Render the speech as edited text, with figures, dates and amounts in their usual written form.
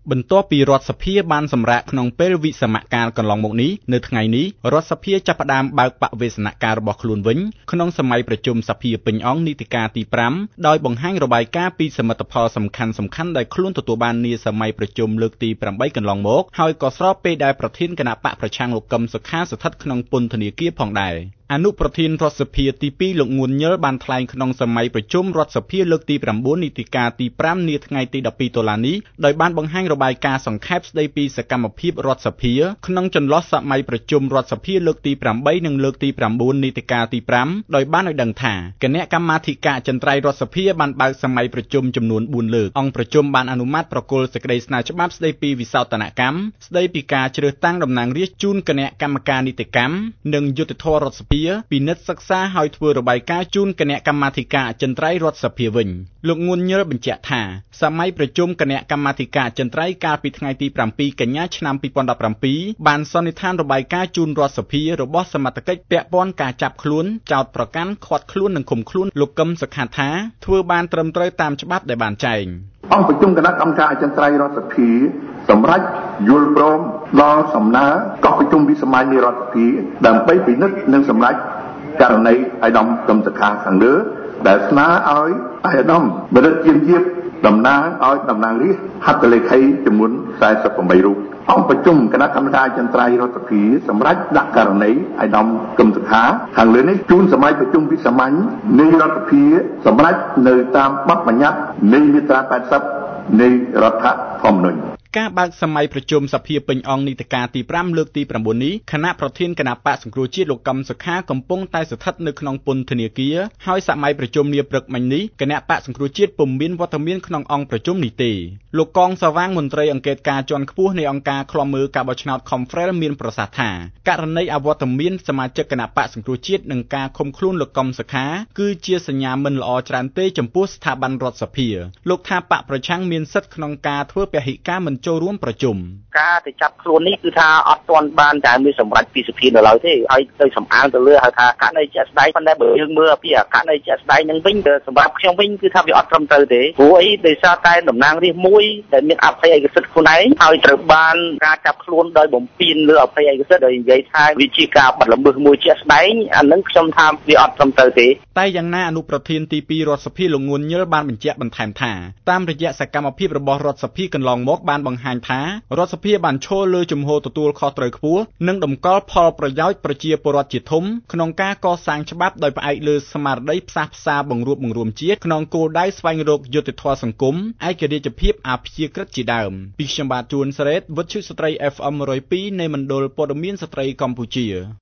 បន្ទាប់ពីរដ្ឋសភាបានសម្រាកក្នុងពេលវិសមកាលកន្លងមកនេះនៅថ្ងៃនេះរដ្ឋសភាចាប់ផ្ដើមបើកបវេសនការរបស់ខ្លួនវិញក្នុងសម័យប្រជុំសភាពេញអង្គនីតិកាលទី5ដោយបង្ហាញរបាយការណ៍ពីសមិទ្ធផលសំខាន់ៗដែលខ្លួនទទួលបាននាសម័យប្រជុំលើកទី8កន្លងមកហើយក៏ស្របពេលដែលប្រធានគណៈបកប្រឆាំងលោកកឹមសុខាស្ថិតក្នុងពន្ធនាគារផងដែរអនុប្រធានរដ្ឋសភាទី2លោកងួនញិលបានថ្លែងក្នុងសម័យប្រជុំរដ្ឋសភាលើកទី9នីតិកាលទី5នាថ្ងៃទី12តុលានេះដោយបានបង្ហាញរបាយការណ៍សង្ខេបស្ដីពីសកម្មភាពរដ្ឋសភាក្នុងចន្លោះសម័យប្រជុំរដ្ឋសភាលើកទី8និងលើកទី9នីតិកាលទី5ដោយបានឲ្យដឹងថាគណៈកម្មាធិការអចិន្ត្រៃយ៍រដ្ឋសភាបានបើកសម័យប្រជុំចំនួន4លើកអង្គប្រជុំបានអនុម័តប្រគល់សេចក្តីស្នើច្បាប់ស្ដីពីវិសោធនកម្មស្ដីពីការជ្រើសតាំងតំណាងរាស្ត្រជូនគណៈកម្មការនីតិកម្មនិងយុត្តិធម៌រដ្ឋសភាពិនិត្យសិក្សាហើយធ្វើរបាយការណ៍ជូនគណៈកម្មាធិការអចិន្ត្រៃយ៍រដ្ឋសភាវិញលោកងួនញិលបញ្ជាក់ថាសម័យប្រជុំគណៈកម្មាធិការអចិន្ត្រៃយ៍កាលពីថ្ងៃទី7កញ្ញាឆ្នាំ2017បានសន្និដ្ឋានរបាយការណ៍ជូនរដ្ឋសភារបស់សមត្ថកិច្ចពាក់ព័ន្ធការចាប់ខ្លួនចោទប្រកាន់ឃាត់ខ្លួននិងឃុំខ្លួនលោកកឹមសុខាថាធ្វើបានត្រឹមត្រូវតាមច្បាប់ដែលបានចែងអង្គប្រជុំគណៈកម្មការអចិន្ត្រៃយ៍រដ្ឋសភាសម្រាប់យល់ព្រមដល់សំណើកោះប្រជុំវិសាមញ្ញនៃរដ្ឋសភាដើម្បីពិនិត្យនិងសម្រេចករណីអាយដាមកឹមសុខាខាងលើដែលស្នើឲ្យអាយដាមបរិទ្ធជាបតំណាងឲ្យតំណាងរាស្ត្រហត្ថលេខីចំនួន48រូបអង្គប្រជុំគណៈកម្មការអចិន្ត្រៃយ៍រដ្ឋសភាសម្រាប់ដាក់ករណីអាយដាមកឹមសុខាខាងលើនេះជូនសម័យប្រជុំវិសាមញ្ញនៃរដ្ឋសភាសម្រាប់នៅតាមបទបញ្ញត្តិនៃមាត្រា80នៃរដ្ឋធម្មនុញ្ញការបើកសម័យប្រជុំសភាពេញអង្គនីតិកាលទី5លើកទី9នេះគណៈប្រធានគណៈបកសង្គ្រោះជាតិលោកកឹមសុខាកំពុងតែស្ថិតនៅក្នុងពន្ធនាគារហើយសម័យប្រជុំនាព្រឹកមិញនេះគណៈបកសង្គ្រោះជាតិពុំមានវត្តមានក្នុងអង្គប្រជុំនេះទេលោកកងសវាងមន្ត្រីអង្កេតការណ៍ជាន់ខ្ពស់នៃអង្គការឃ្លាំមើលការបោះឆ្នោត Confrel មានប្រសាសន៍ថាករណីអវត្តមានសមាជិកគណៈបកសង្គ្រោះជាតិនិងការឃុំខ្លួនលោកកឹមសុខាគឺជាសញ្ញាមិនល្អច្រើនទេចំពោះស្ថាប័នរដ្ឋសភាលោកថាបកប្រឆាំងមានសិទ្ធិក្នុងការធ្វើពហិការមិនចូលរួមប្រជុំការទៅចាប់ខ្លួននេះគឺថាអត់ទាន់បានតែមានសម្រាប់ពីសភានៅឡើយទេហើយទៅសំអាងទៅលើហៅថាករណីជាក់ស្ដែងប៉ុន្តែបើយើងមើលពីករណីជាក់ស្ដែងនឹងវិញសម្រាប់ខ្ញុំវិញគឺថាវាអត់ត្រឹមត្រូវទេព្រោះអីដោយសារតែតំណាងរាស្ត្រមួយដែលមានអភ័យឯកសិទ្ធិខ្លួនឯងហើយត្រូវបានការចាប់ខ្លួនដោយបំពានលើអភ័យឯកសិទ្ធិដោយនិយាយថាវាជាការបិទល្មើសមួយជាក់ស្ដែងអានឹងខ្ញុំថាវាអត់ត្រឹមត្រូវទេតែយ៉ាងណាអនុប្រធានទី2រដ្ឋសភាលោកងួនញិលបានបញ្ជាក់បន្ថែមថាតាមរយៈសកម្មភាពរបស់រដ្ឋសភាកន្លងមកបានបង្ហាញថារដ្ឋសភាបានឈលលើជំហរទទួលខុសត្រូវខ្ពស់និងតម្កល់ផលប្រយោជន៍ប្រជាពលរដ្ឋជាធំក្នុងការកសាងច្បាប់ដោយផ្អែកលើស្មារតីផ្សះផ្សាបង្រួបបង្រួមជាតិក្នុងគោលដៅស្វែងរកយុត្តិធម៌សង្គមឯករាជ្យភាពអព្យាក្រឹតជាដើមពីខ្ញុំបាទជួនសេរីវិទ្យុស្ត្រី FM 102នៃមណ្ឌលព័ត៌មានស្ត្រីកម្ពុជា